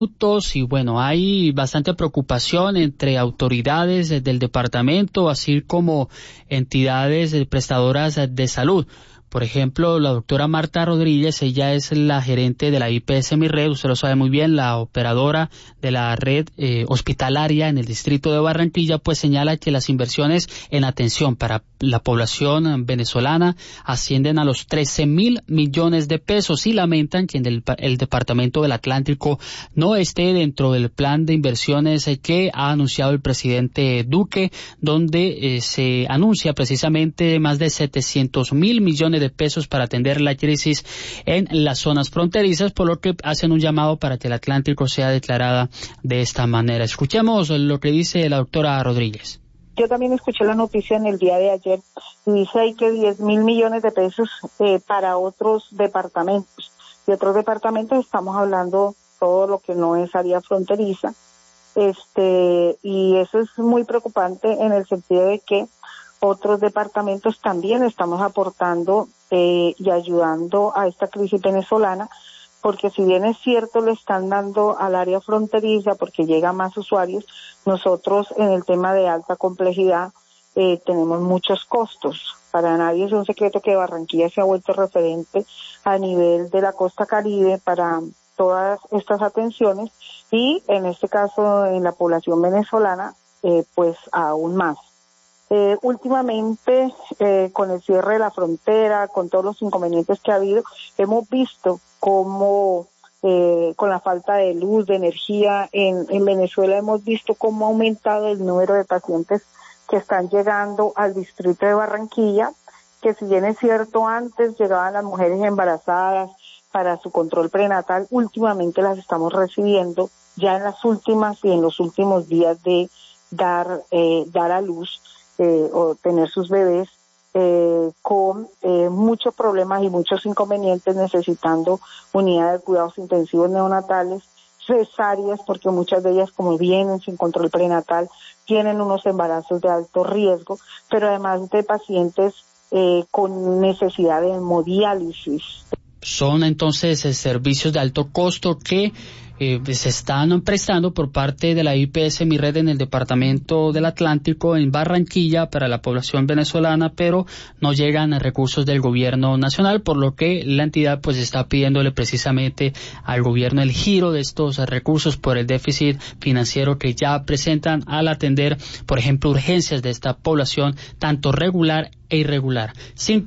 Y bueno, hay bastante preocupación entre autoridades del departamento, así como entidades prestadoras de salud. Por ejemplo, la doctora Marta Rodríguez, ella es la gerente de la IPS Mi Red, usted lo sabe muy bien, la operadora de la red hospitalaria en el distrito de Barranquilla, pues señala que las inversiones en atención para la población venezolana ascienden a los 13.000 millones de pesos y lamentan que el departamento del Atlántico no esté dentro del plan de inversiones que ha anunciado el presidente Duque, donde se anuncia precisamente más de 700.000 millones de pesos para atender la crisis en las zonas fronterizas, por lo que hacen un llamado para que el Atlántico sea declarada de esta manera. Escuchemos lo que dice la doctora Rodríguez. Yo también escuché la noticia en el día de ayer y dice ahí que 10.000 millones de pesos para otros departamentos. Y otros departamentos estamos hablando todo lo que no es área fronteriza. Y eso es muy preocupante en el sentido de que otros departamentos también estamos aportando y ayudando a esta crisis venezolana, porque si bien es cierto le están dando al área fronteriza porque llega más usuarios, nosotros en el tema de alta complejidad tenemos muchos costos. Para nadie es un secreto que Barranquilla se ha vuelto referente a nivel de la costa Caribe para todas estas atenciones y en este caso en la población venezolana pues aún más. Últimamente, con el cierre de la frontera, con todos los inconvenientes que ha habido, hemos visto cómo, con la falta de luz, de energía en Venezuela, hemos visto cómo ha aumentado el número de pacientes que están llegando al distrito de Barranquilla, que si bien es cierto, antes llegaban las mujeres embarazadas para su control prenatal, últimamente las estamos recibiendo ya en las últimas y en los últimos días de dar a luz. O tener sus bebés con muchos problemas y muchos inconvenientes, necesitando unidades de cuidados intensivos neonatales, cesáreas, porque muchas de ellas, como vienen sin control prenatal, tienen unos embarazos de alto riesgo, pero además de pacientes con necesidad de hemodiálisis. Son entonces servicios de alto costo que se están prestando por parte de la IPS Mi Red en el departamento del Atlántico, en Barranquilla, para la población venezolana, pero no llegan recursos del gobierno nacional, por lo que la entidad pues está pidiéndole precisamente al gobierno el giro de estos recursos por el déficit financiero que ya presentan al atender, por ejemplo, urgencias de esta población, tanto regular e irregular.